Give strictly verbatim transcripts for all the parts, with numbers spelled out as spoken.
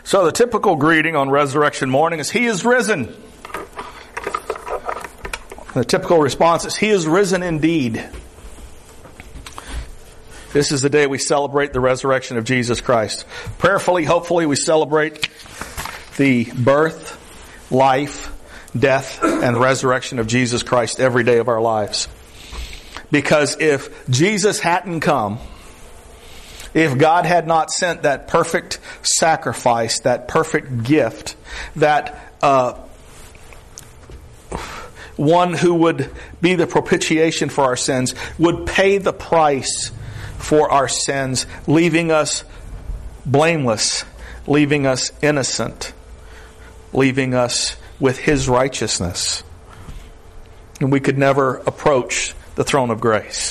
So the typical greeting on resurrection morning is, He is risen. The typical response is, He is risen indeed. This is the day we celebrate the resurrection of Jesus Christ. Prayerfully, hopefully, we celebrate the birth, life, death, and resurrection of Jesus Christ every day of our lives. Because if Jesus hadn't come, if God had not sent that perfect sacrifice, that perfect gift, that uh, one who would be the propitiation for our sins, would pay the price for our sins, leaving us blameless, leaving us innocent, leaving us with His righteousness, and we could never approach the throne of grace.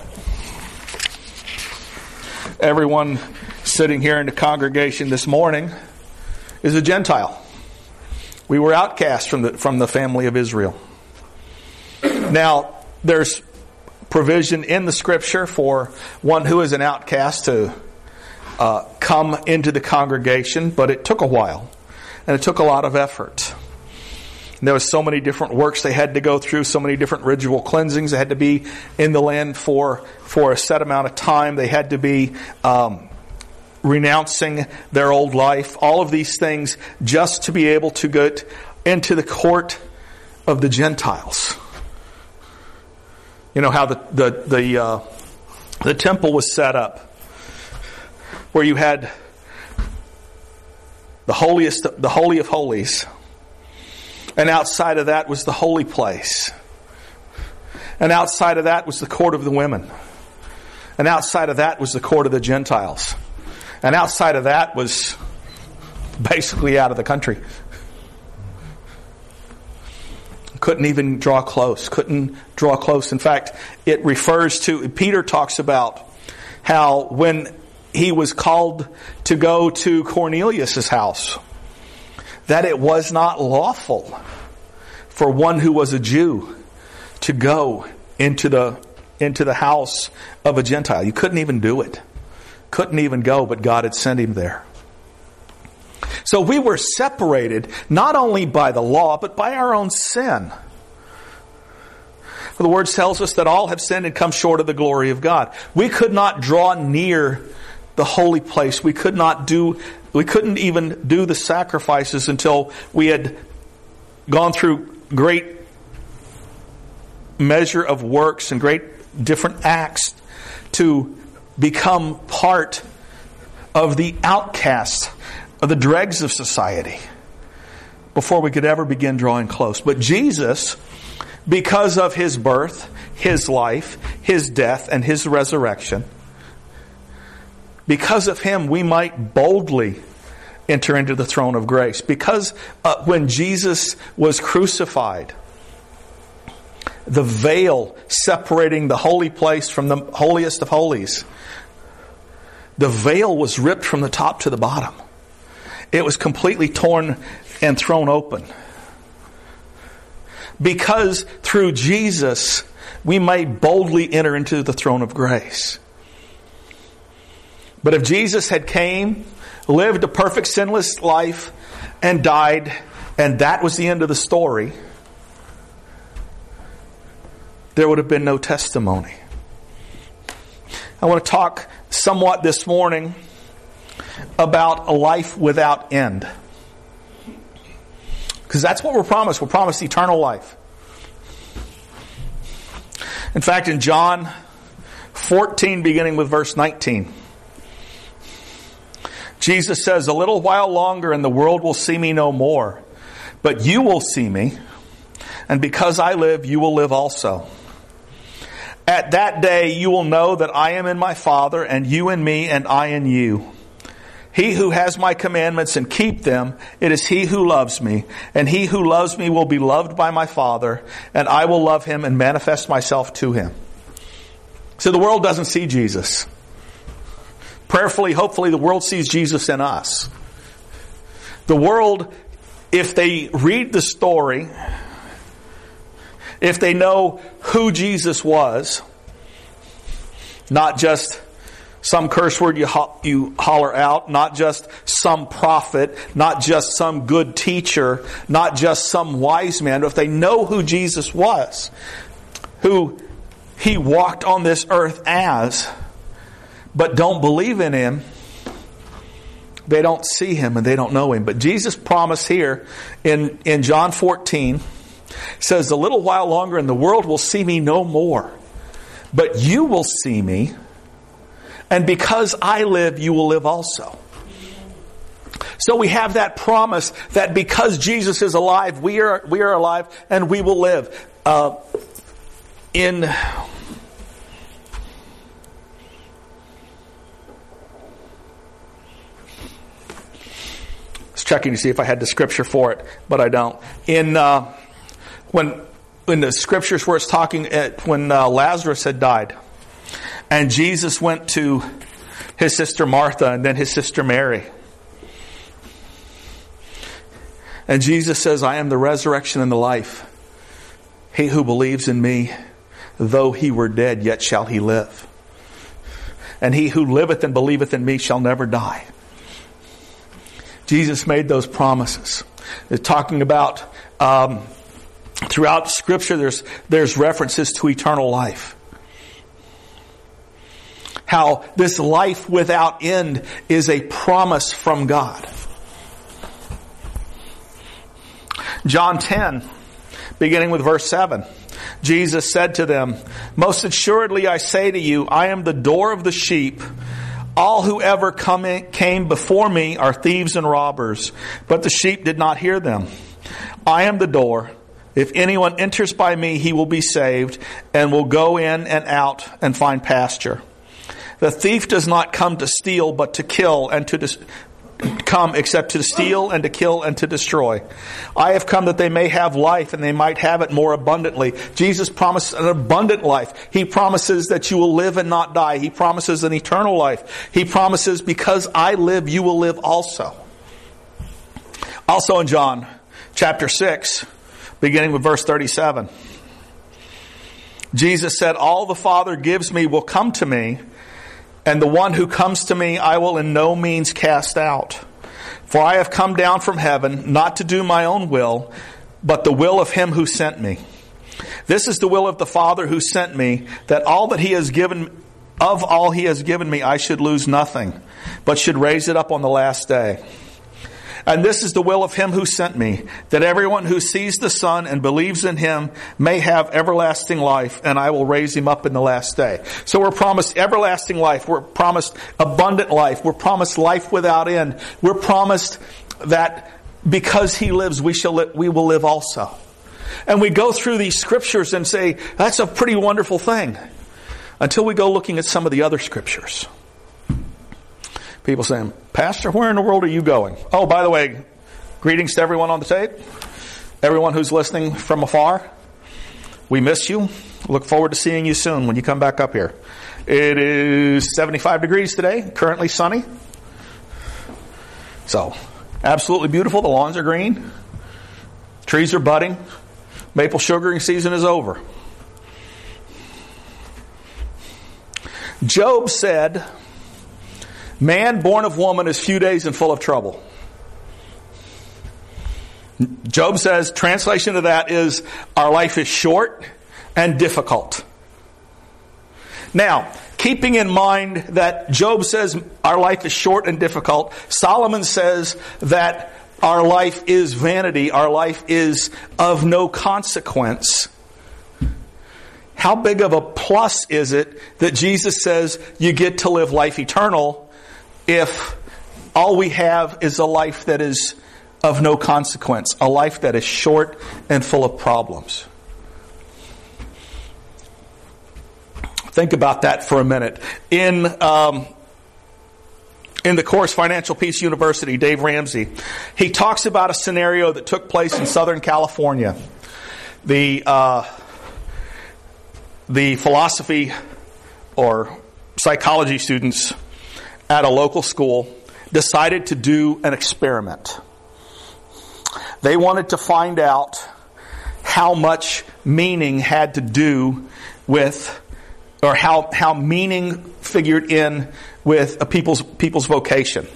Everyone sitting here in the congregation this morning is a Gentile. We were outcast from the from the family of Israel. Now, there's provision in the Scripture for one who is an outcast to uh, come into the congregation, but it took a while, and it took a lot of effort. And there was so many different works they had to go through, so many different ritual cleansings. They had to be in the land for for a set amount of time. They had to be um, renouncing their old life. All of these things just to be able to get into the court of the Gentiles. You know how the the the, uh, the temple was set up, where you had the holiest, the holy of holies. And outside of that was the holy place. And outside of that was the court of the women. And outside of that was the court of the Gentiles. And outside of that was basically out of the country. Couldn't even draw close. Couldn't draw close. In fact, it refers to, Peter talks about how when he was called to go to Cornelius' house, that it was not lawful for one who was a Jew to go into the into the house of a Gentile. You couldn't even do it. Couldn't even go, but God had sent him there. So we were separated not only by the law, but by our own sin. The Word tells us that all have sinned and come short of the glory of God. We could not draw near the holy place. We could not do We couldn't even do the sacrifices until we had gone through great measure of works and great different acts to become part of the outcast, of the dregs of society, before we could ever begin drawing close. But Jesus, because of His birth, His life, His death, and His resurrection, because of Him, we might boldly enter into the throne of grace. Because uh, when Jesus was crucified, the veil separating the holy place from the holiest of holies, the veil was ripped from the top to the bottom. It was completely torn and thrown open. Because through Jesus, we may boldly enter into the throne of grace. But if Jesus had came, lived a perfect sinless life, and died, and that was the end of the story, there would have been no testimony. I want to talk somewhat this morning about a life without end. Because that's what we're promised. We're promised eternal life. In fact, in John fourteen, beginning with verse nineteen, Jesus says, "A little while longer and the world will see me no more. But you will see me, and because I live, you will live also. At that day you will know that I am in my Father, and you in me, and I in you. He who has my commandments and keep them, it is he who loves me. And he who loves me will be loved by my Father, and I will love him and manifest myself to him." So the world doesn't see Jesus. Prayerfully, hopefully, the world sees Jesus in us. The world, if they read the story, if they know who Jesus was, not just some curse word you ho- you holler out, not just some prophet, not just some good teacher, not just some wise man, but if they know who Jesus was, who He walked on this earth as, but don't believe in Him, they don't see Him and they don't know Him. But Jesus promised here in, in John fourteen, says, "A little while longer and the world will see me no more. But you will see me, and because I live, you will live also." So we have that promise that because Jesus is alive, we are we are alive and we will live. Uh, in checking to see if I had the scripture for it, but I don't. In uh, when in the scriptures where it's talking at, when uh, Lazarus had died, and Jesus went to his sister Martha and then his sister Mary, and Jesus says, "I am the resurrection and the life. He who believes in me, though he were dead, yet shall he live. And he who liveth and believeth in me shall never die." Jesus made those promises. They're talking about, um, throughout Scripture, there's, there's references to eternal life. How this life without end is a promise from God. John ten, beginning with verse seven. Jesus said to them, "Most assuredly I say to you, I am the door of the sheep. All who ever come in, came before me are thieves and robbers, but the sheep did not hear them. I am the door. If anyone enters by me, he will be saved, and will go in and out and find pasture. The thief does not come to steal, but to kill and to dis- come except to steal and to kill and to destroy. I have come that they may have life and they might have it more abundantly." Jesus promised an abundant life. He promises that you will live and not die. He promises an eternal life. He promises, because I live, you will live also. Also in John chapter six, beginning with verse thirty-seven. Jesus said, "All the Father gives me will come to me, and the one who comes to me I will in no means cast out. For I have come down from heaven, not to do my own will, but the will of him who sent me. This is the will of the Father who sent me, that all that he has given, of all he has given me, I should lose nothing, but should raise it up on the last day. And this is the will of him who sent me, that everyone who sees the Son and believes in him may have everlasting life, and I will raise him up in the last day." So we're promised everlasting life. We're promised abundant life. We're promised life without end. We're promised that because he lives, we shall li- we will live also. And we go through these scriptures and say, that's a pretty wonderful thing, until we go looking at some of the other scriptures. People saying, "Pastor, where in the world are you going?" Oh, by the way, greetings to everyone on the tape. Everyone who's listening from afar. We miss you. Look forward to seeing you soon when you come back up here. It is seventy-five degrees today, currently sunny. So, absolutely beautiful. The lawns are green. Trees are budding. Maple sugaring season is over. Job said, "Man born of woman is few days and full of trouble." Job says, translation of that is, our life is short and difficult. Now, keeping in mind that Job says our life is short and difficult, Solomon says that our life is vanity, our life is of no consequence. How big of a plus is it that Jesus says you get to live life eternal, if all we have is a life that is of no consequence, a life that is short and full of problems? Think about that for a minute. In um, in the course Financial Peace University, Dave Ramsey, he talks about a scenario that took place in Southern California. The uh, the philosophy or psychology students at a local school decided to do an experiment. They wanted to find out how much meaning had to do with or how, how meaning figured in with a people's, people's vocation.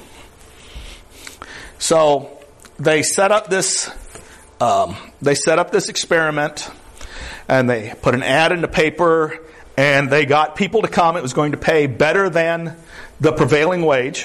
So they set up this, um, they set up this experiment, and they put an ad in the paper, and they got people to come. It was going to pay better than the prevailing wage.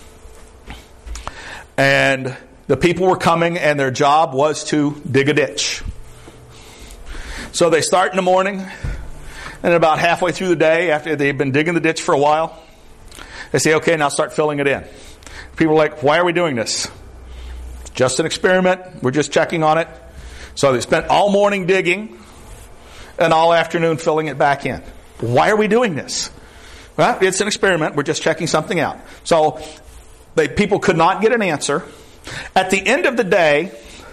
And the people were coming, and their job was to dig a ditch. So they start in the morning, and about halfway through the day, after they've been digging the ditch for a while, they say, okay, now start filling it in. People are like, why are we doing this? It's just an experiment. We're just checking on it. So they spent all morning digging and all afternoon filling it back in. Why are we doing this? Well, it's an experiment. We're just checking something out. So they, people could not get an answer. At the end of the day,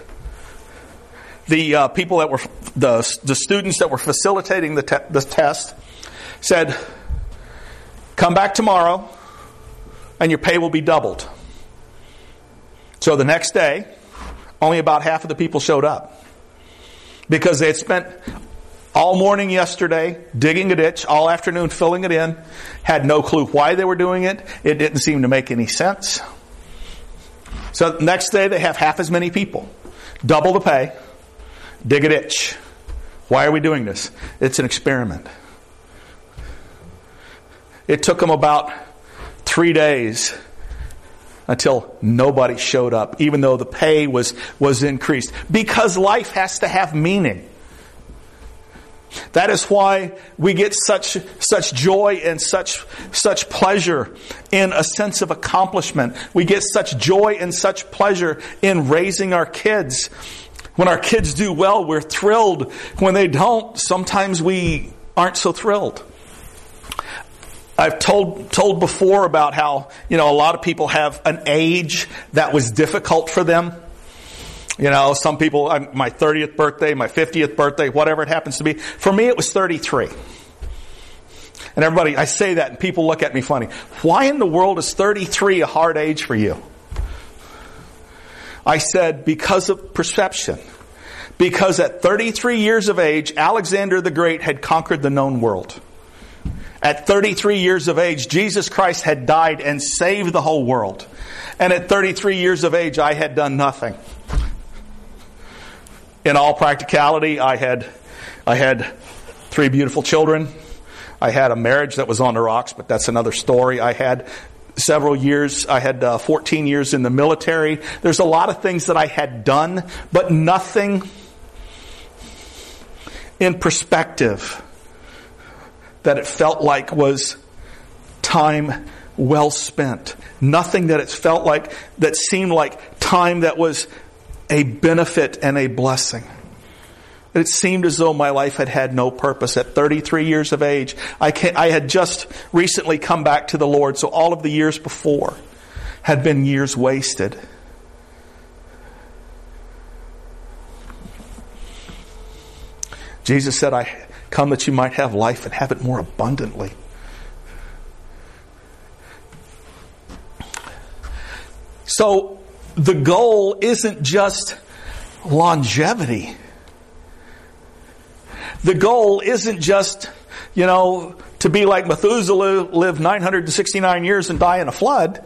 the uh, people that were, the, the students that were facilitating the, te- the test said, come back tomorrow and your pay will be doubled. So the next day, only about half of the people showed up because they had spent all morning yesterday digging a ditch, all afternoon filling it in, had no clue why they were doing it. It didn't seem to make any sense. So the next day they have half as many people, double the pay, dig a ditch. Why are we doing this? It's an experiment. It took them about three days until nobody showed up, even though the pay was, was increased. Because life has to have meaning. That is why we get such such joy and such such pleasure in a sense of accomplishment. We get such joy and such pleasure in raising our kids. When our kids do well, we're thrilled. When they don't, sometimes we aren't so thrilled. I've told told before about how, you know, a lot of people have an age that was difficult for them. You know, some people, my thirtieth birthday, my fiftieth birthday, whatever it happens to be. For me, it was thirty-three. And everybody, I say that and people look at me funny. Why in the world is thirty-three a hard age for you? I said, because of perception. Because at thirty-three years of age, Alexander the Great had conquered the known world. At thirty-three years of age, Jesus Christ had died and saved the whole world. And at thirty-three years of age, I had done nothing. In all practicality, I had, I had three beautiful children. I had a marriage that was on the rocks, but that's another story. I had several years, I had uh, fourteen years in the military. There's a lot of things that I had done, but nothing in perspective that it felt like was time well spent. Nothing that it felt like, that seemed like time that was a benefit and a blessing. It seemed as though my life had had no purpose. At thirty-three years of age, I, can, I had just recently come back to the Lord, so all of the years before had been years wasted. Jesus said, I come that you might have life and have it more abundantly. So the goal isn't just longevity. The goal isn't just, you know, to be like Methuselah, live nine hundred sixty-nine years and die in a flood.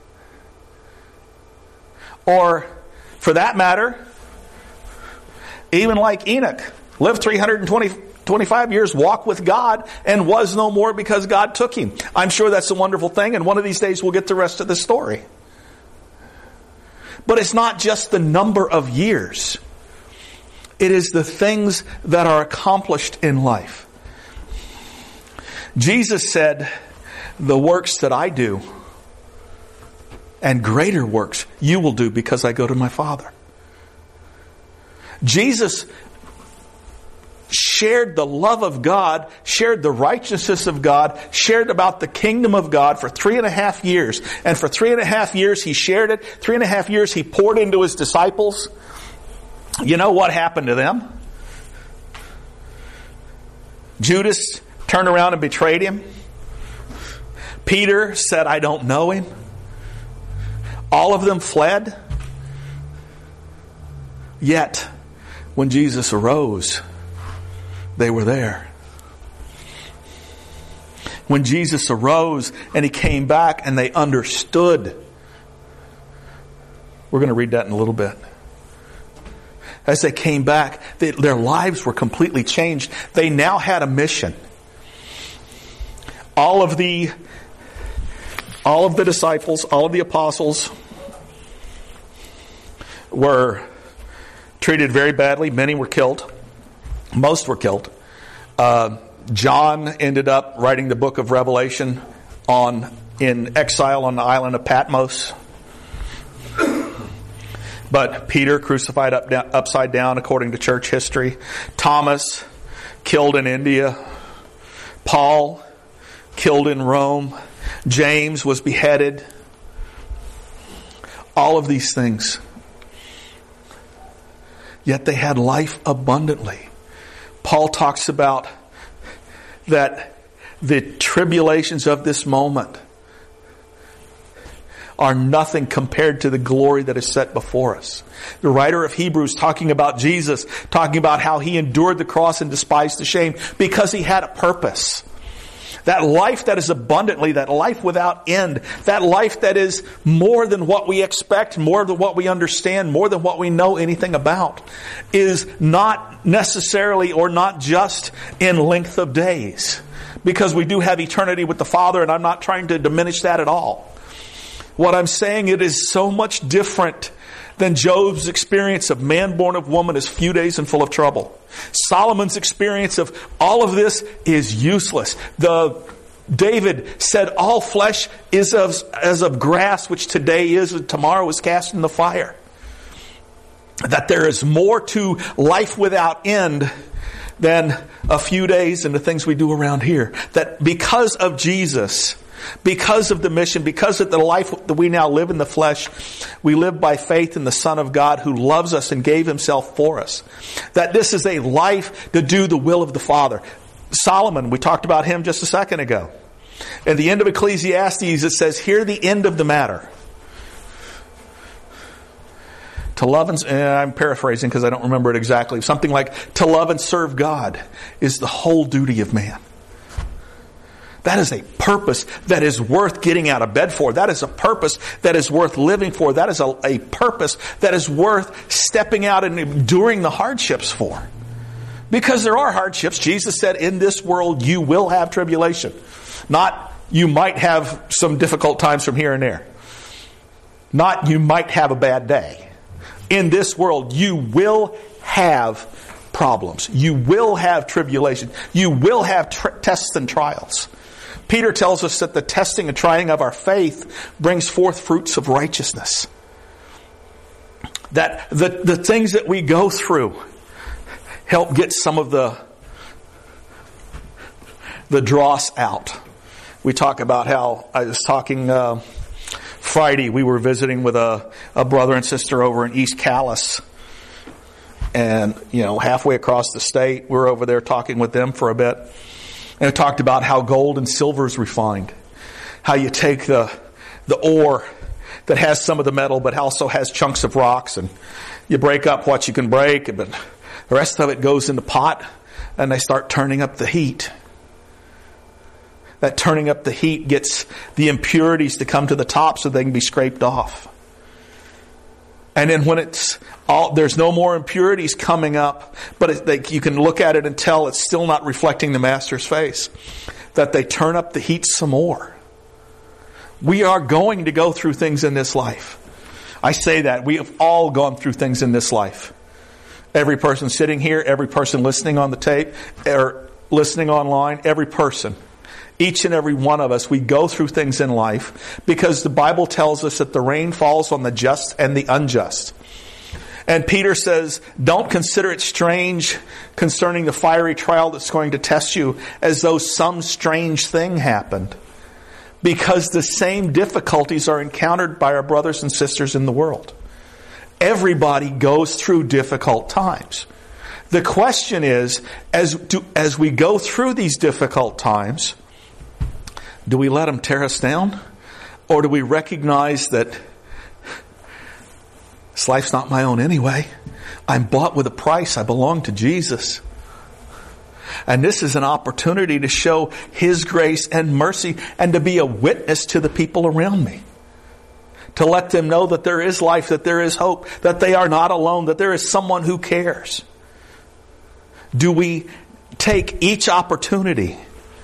Or, for that matter, even like Enoch, live three hundred twenty, twenty-five years, walk with God, and was no more because God took him. I'm sure that's a wonderful thing, and one of these days we'll get the rest of the story. But it's not just the number of years. It is the things that are accomplished in life. Jesus said, the works that I do and greater works you will do because I go to my Father. Jesus shared the love of God, shared the righteousness of God, shared about the kingdom of God for three and a half years. And for three and a half years he shared it. Three and a half years he poured into his disciples. You know what happened to them? Judas turned around and betrayed him. Peter said, I don't know him. All of them fled. Yet, when Jesus arose, they were there. when Jesus arose and he came back and they understood. We're going to read that in a little bit. As they came back, they, their lives were completely changed. They now had a mission. All of the, all of the disciples, all of the apostles were treated very badly. Many were killed. Most were killed. Uh, John ended up writing the book of Revelation on in exile on the island of Patmos. But Peter crucified up, down, upside down according to church history. Thomas killed in India. Paul killed in Rome. James was beheaded. All of these things. Yet they had life abundantly. Paul talks about that the tribulations of this moment are nothing compared to the glory that is set before us. The writer of Hebrews talking about Jesus, talking about how he endured the cross and despised the shame because he had a purpose. That life that is abundantly, that life without end, that life that is more than what we expect, more than what we understand, more than what we know anything about, is not necessarily or not just in length of days. Because we do have eternity with the Father, and I'm not trying to diminish that at all. What I'm saying, it is so much different than Job's experience of man born of woman is few days and full of trouble. Solomon's experience of all of this is useless. The David said, all flesh is of, as of grass, which today is and tomorrow is cast in the fire. That there is more to life without end than a few days and the things we do around here. That because of Jesus, because of the mission, because of the life that we now live in the flesh, we live by faith in the Son of God who loves us and gave himself for us. That this is a life to do the will of the Father. Solomon, we talked about him just a second ago. At the end of Ecclesiastes, it says, hear the end of the matter. To love and, eh, I'm paraphrasing because I don't remember it exactly. Something like, to love and serve God is the whole duty of man. That is a purpose that is worth getting out of bed for. That is a purpose that is worth living for. That is a, a purpose that is worth stepping out and enduring the hardships for. Because there are hardships. Jesus said, in this world you will have tribulation. Not you might have some difficult times from here and there. Not you might have a bad day. In this world you will have problems. You will have tribulation. You will have tr- tests and trials. Peter tells us that the testing and trying of our faith brings forth fruits of righteousness. That the, the things that we go through help get some of the, the dross out. We talk about how, I was talking uh, Friday, we were visiting with a, a brother and sister over in East Calais. And, you know, halfway across the state, we're over there talking with them for a bit. And it talked about how gold and silver is refined. How you take the the ore that has some of the metal but also has chunks of rocks, and you break up what you can break, but the rest of it goes in the pot and they start turning up the heat. That turning up the heat gets the impurities to come to the top so they can be scraped off. And then when it's all, there's no more impurities coming up, but it, they, you can look at it and tell it's still not reflecting the Master's face. That they turn up the heat some more. We are going to go through things in this life. I say that. We have all gone through things in this life. Every person sitting here, every person listening on the tape, or listening online, every person. Each and every one of us, we go through things in life because the Bible tells us that the rain falls on the just and the unjust. And Peter says, don't consider it strange concerning the fiery trial that's going to test you as though some strange thing happened. Because the same difficulties are encountered by our brothers and sisters in the world. Everybody goes through difficult times. The question is, as, do, as we go through these difficult times, do we let them tear us down? Or do we recognize that this life's not my own anyway? I'm bought with a price. I belong to Jesus. And this is an opportunity to show His grace and mercy and to be a witness to the people around me. To let them know that there is life, that there is hope, that they are not alone, that there is someone who cares. Do we take each opportunity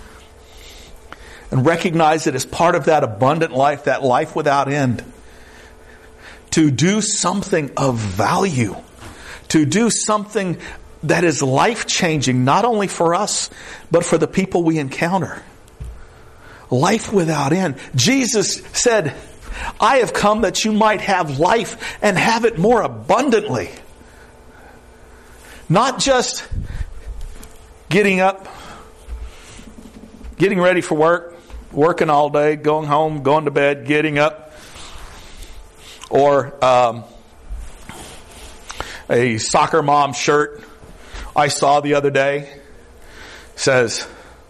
and recognize it as part of that abundant life, that life without end, to do something of value, to do something that is life-changing, not only for us, but for the people we encounter? Life without end. Jesus said, I have come that you might have life and have it more abundantly. Not just getting up, getting ready for work, working all day, going home, going to bed, getting up. Or um, a soccer mom shirt I saw the other day says,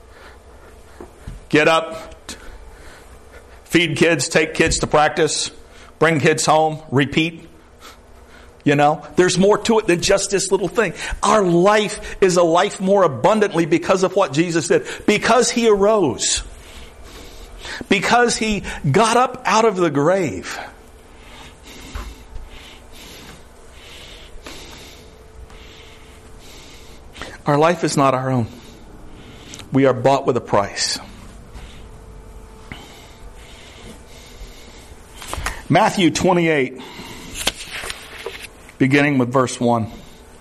get up, feed kids, take kids to practice, bring kids home, repeat. You know, there's more to it than just this little thing. Our life is a life more abundantly because of what Jesus did. Because He arose. Because He got up out of the grave. Our life is not our own. We are bought with a price. Matthew twenty-eight, beginning with verse one,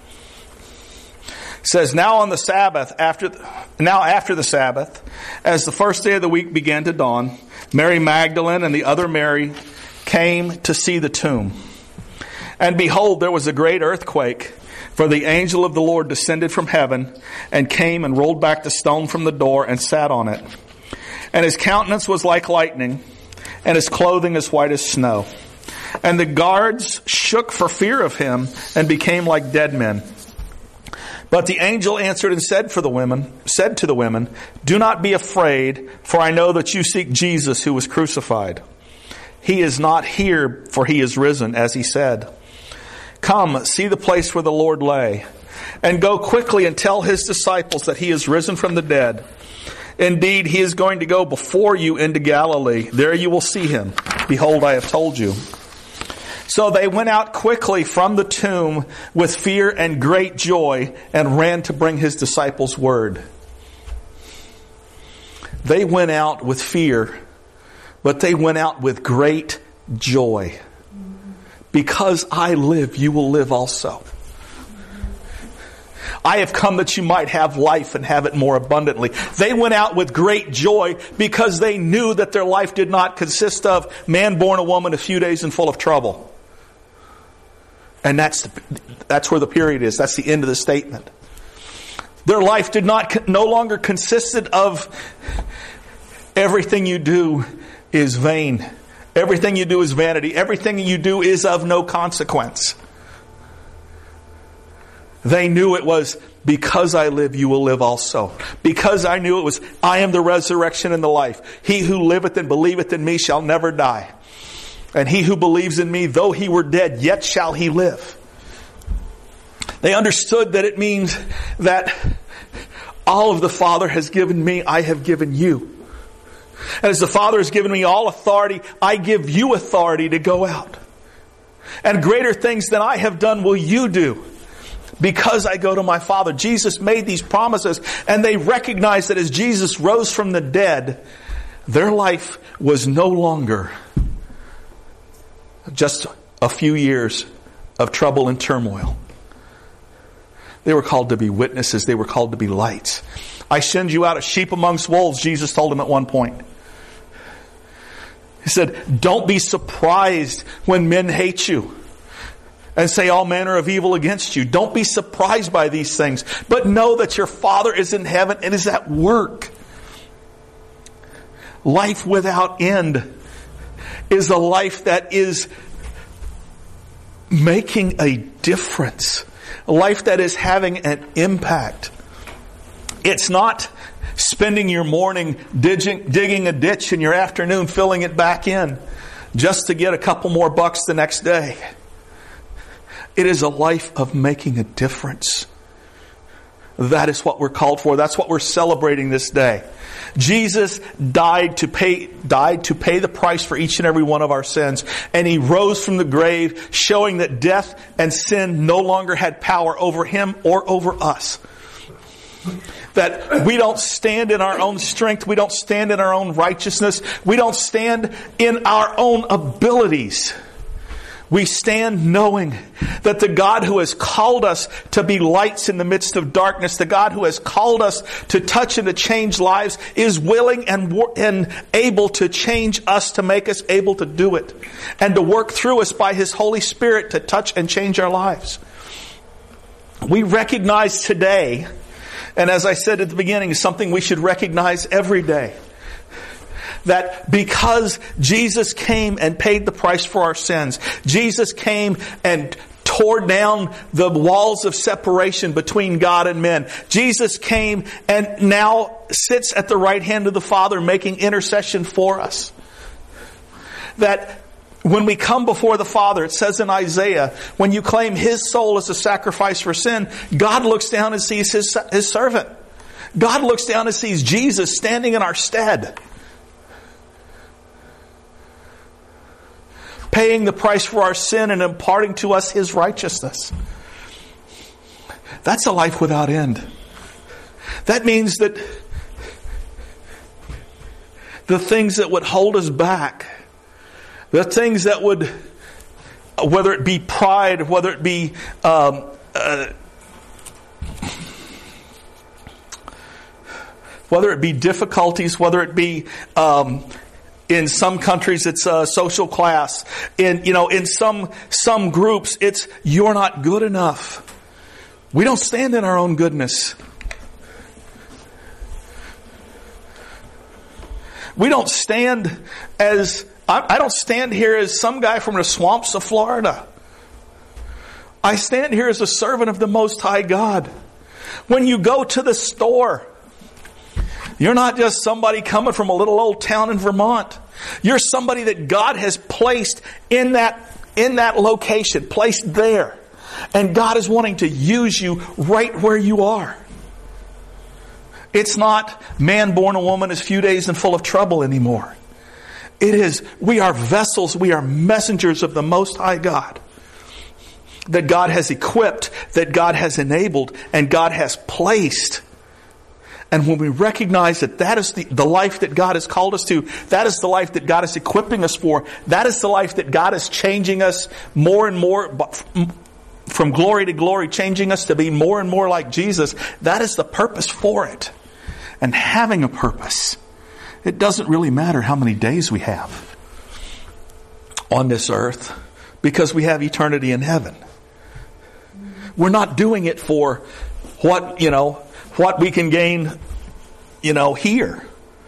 says, Now on the Sabbath, after now after the Sabbath, as the first day of the week began to dawn, Mary Magdalene and the other Mary came to see the tomb. And behold, there was a great earthquake, for the angel of the Lord descended from heaven and came and rolled back the stone from the door and sat on it. And His countenance was like lightning, and His clothing as white as snow. And the guards shook for fear of Him and became like dead men. But the angel answered and said for the women, said to the women, Do not be afraid, for I know that you seek Jesus who was crucified. He is not here, for He is risen, as He said. Come, see the place where the Lord lay, and go quickly and tell His disciples that He is risen from the dead. Indeed, He is going to go before you into Galilee. There you will see Him. Behold, I have told you. So they went out quickly from the tomb with fear and great joy and ran to bring His disciples word. They went out with fear, but they went out with great joy. Because I live, you will live also. I have come that you might have life and have it more abundantly. They went out with great joy because they knew that their life did not consist of man born a woman a few days and full of trouble. And that's the, that's where the period is. That's the end of the statement. Their life did not no longer consisted of everything you do is vain. Everything you do is vanity. Everything you do is of no consequence. They knew it was, because I live, you will live also. Because I knew it was, I am the resurrection and the life. He who liveth and believeth in me shall never die. And he who believes in me, though he were dead, yet shall he live. They understood that it means that all of the Father has given me, I have given you. And as the Father has given me all authority, I give you authority to go out. And greater things than I have done will you do, because I go to my Father. Jesus made these promises, and they recognized that as Jesus rose from the dead, their life was no longer just a few years of trouble and turmoil. They were called to be witnesses. They were called to be lights. I send you out as sheep amongst wolves, Jesus told them at one point. He said, don't be surprised when men hate you and say all manner of evil against you. Don't be surprised by these things, but know that your Father is in heaven and is at work. Life without end is a life that is making a difference. A life that is having an impact. It's not spending your morning digging, digging a ditch and your afternoon filling it back in just to get a couple more bucks the next day. It is a life of making a difference. that is what we're called for. That's what we're celebrating this day. Jesus died to pay, died to pay the price for each and every one of our sins. And He rose from the grave, showing that death and sin no longer had power over Him or over us. That we don't stand in our own strength. We don't stand in our own righteousness. We don't stand in our own abilities. We stand knowing that the God who has called us to be lights in the midst of darkness, the God who has called us to touch and to change lives, is willing and, and able to change us, to make us able to do it, and to work through us by His Holy Spirit to touch and change our lives. We recognize today, and as I said at the beginning, something we should recognize every day, that because Jesus came and paid the price for our sins, Jesus came and tore down the walls of separation between God and men. Jesus came and now sits at the right hand of the Father making intercession for us. That when we come before the Father, it says in Isaiah, when you claim His soul as a sacrifice for sin, God looks down and sees His, His servant. God looks down and sees Jesus standing in our stead, paying the price for our sin and imparting to us His righteousness. That's a life without end. That means that the things that would hold us back, the things that would, whether it be pride, whether it be um, uh, whether it be difficulties, whether it be um, in some countries it's uh, social class, in you know in some some groups it's you're not good enough. We don't stand in our own goodness. We don't stand as I don't stand here as some guy from the swamps of Florida. I stand here as a servant of the Most High God. When you go to the store, you're not just somebody coming from a little old town in Vermont. You're somebody that God has placed in that, in that location, placed there. And God is wanting to use you right where you are. It's not man born a woman is few days and full of trouble anymore. It is, we are vessels, we are messengers of the Most High God. That God has equipped, that God has enabled, and God has placed. And when we recognize that that is the, the life that God has called us to, that is the life that God is equipping us for, that is the life that God is changing us more and more, from glory to glory, changing us to be more and more like Jesus, that is the purpose for it. And having a purpose, it doesn't really matter how many days we have on this earth, because we have eternity in heaven. We're not doing it for what, you know, what we can gain, you know, here.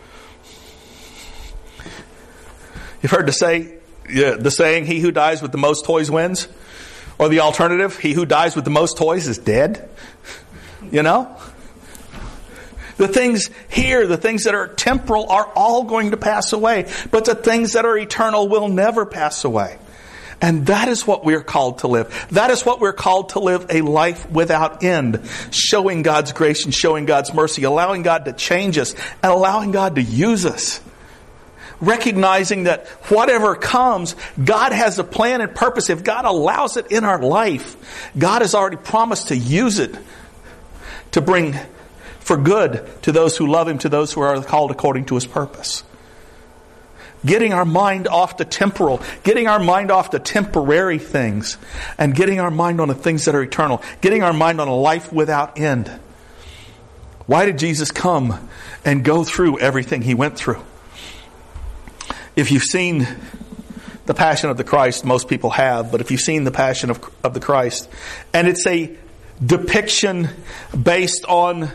You've heard the say, yeah, the saying, he who dies with the most toys wins. Or the alternative, he who dies with the most toys is dead. You know? The things here, the things that are temporal are all going to pass away. But the things that are eternal will never pass away. And that is what we're called to live. That is what we're called to live, a life without end. Showing God's grace and showing God's mercy. Allowing God to change us and allowing God to use us. Recognizing that whatever comes, God has a plan and purpose. If God allows it in our life, God has already promised to use it to bring for good to those who love Him, to those who are called according to His purpose. Getting our mind off the temporal, getting our mind off the temporary things, and getting our mind on the things that are eternal. Getting our mind on a life without end. Why did Jesus come and go through everything He went through? If you've seen The Passion of the Christ, most people have, but if you've seen The Passion of, of the Christ, and it's a depiction based on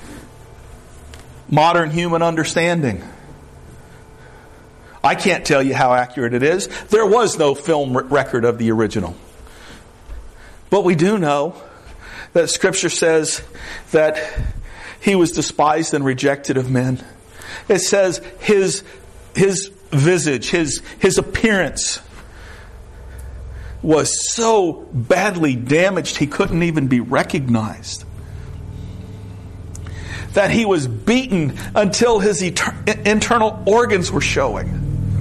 modern human understanding. I can't tell you how accurate it is. There was no film record of the original. But we do know that Scripture says that He was despised and rejected of men. It says His His visage, His, his appearance was so badly damaged He couldn't even be recognized. that he was beaten until his etern- internal organs were showing.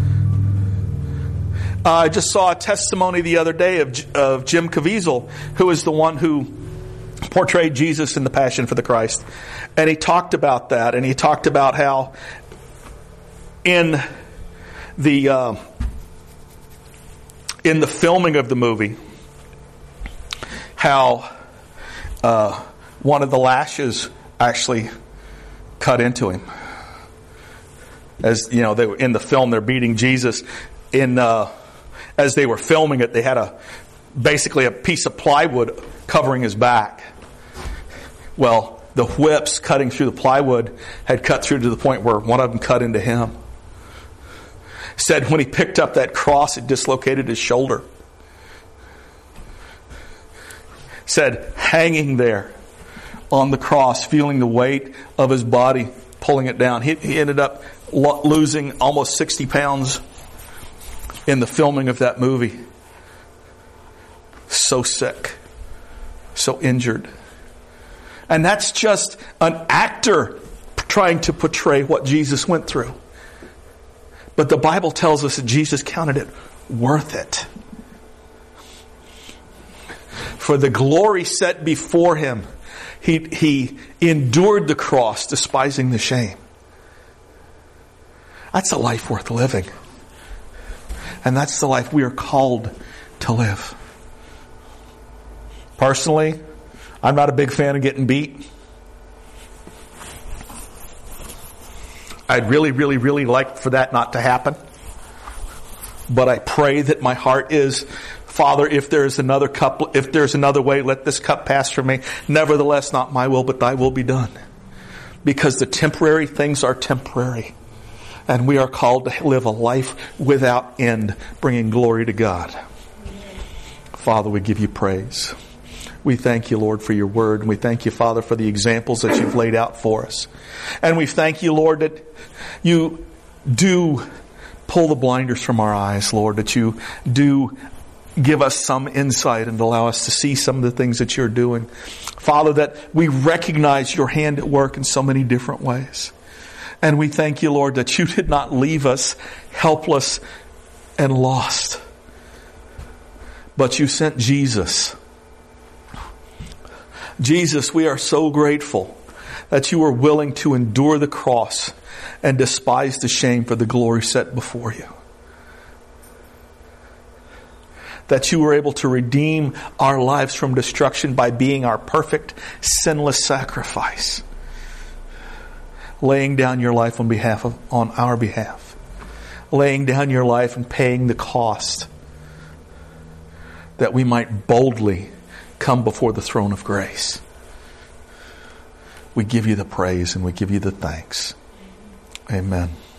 Uh, I just saw a testimony the other day of, of Jim Caviezel, who is the one who portrayed Jesus in The Passion for the Christ. And he talked about that, and he talked about how in the uh, in the filming of the movie, how uh, one of the lashes actually cut into him. As you know, they were in the film, they're beating Jesus. In uh, as they were filming it, they had a basically a piece of plywood covering his back. Well, the whips cutting through the plywood had cut through to the point where one of them cut into him. Said when he picked up that cross, it dislocated his shoulder. Said hanging there on the cross, feeling the weight of his body pulling it down. He, he ended up lo- losing almost sixty pounds in the filming of that movie. So sick. So injured. And that's just an actor trying to portray what Jesus went through. But the Bible tells us that Jesus counted it worth it. For the glory set before him, he, he endured the cross, despising the shame. That's a life worth living. And that's the life we are called to live. Personally, I'm not a big fan of getting beat. I'd really, really, really like for that not to happen. But I pray that my heart is, Father, if there's another cup, if there's another way, let this cup pass from me. Nevertheless, not my will, but thy will be done. Because the temporary things are temporary. And we are called to live a life without end, bringing glory to God. Father, we give you praise. We thank you, Lord, for your word. And we thank you, Father, for the examples that you've laid out for us. And we thank you, Lord, that you do pull the blinders from our eyes, Lord, that you do give us some insight and allow us to see some of the things that you're doing. Father, that we recognize your hand at work in so many different ways. And we thank you, Lord, that you did not leave us helpless and lost, but you sent Jesus. Jesus, we are so grateful that you were willing to endure the cross and despise the shame for the glory set before you. That you were able to redeem our lives from destruction by being our perfect, sinless sacrifice. Laying down your life on behalf of, on our behalf. Laying down your life and paying the cost that we might boldly come before the throne of grace. We give you the praise and we give you the thanks. Amen.